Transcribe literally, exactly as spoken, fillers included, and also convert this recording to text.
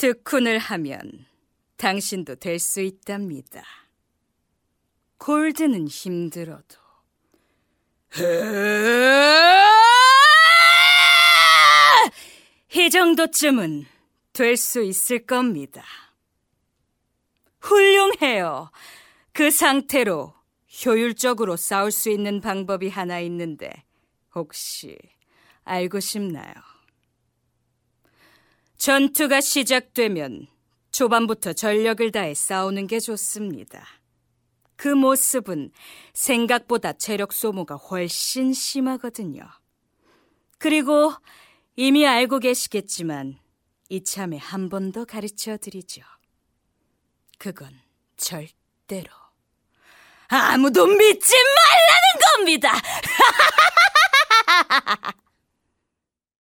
특훈을 하면 당신도 될 수 있답니다. 골드는 힘들어도 이 정도쯤은 될 수 있을 겁니다. 훌륭해요. 그 상태로 효율적으로 싸울 수 있는 방법이 하나 있는데 혹시 알고 싶나요? 전투가 시작되면 초반부터 전력을 다해 싸우는 게 좋습니다. 그 모습은 생각보다 체력 소모가 훨씬 심하거든요. 그리고 이미 알고 계시겠지만 이참에 한 번 더 가르쳐 드리죠. 그건 절대로 아무도 믿지 말라는 겁니다.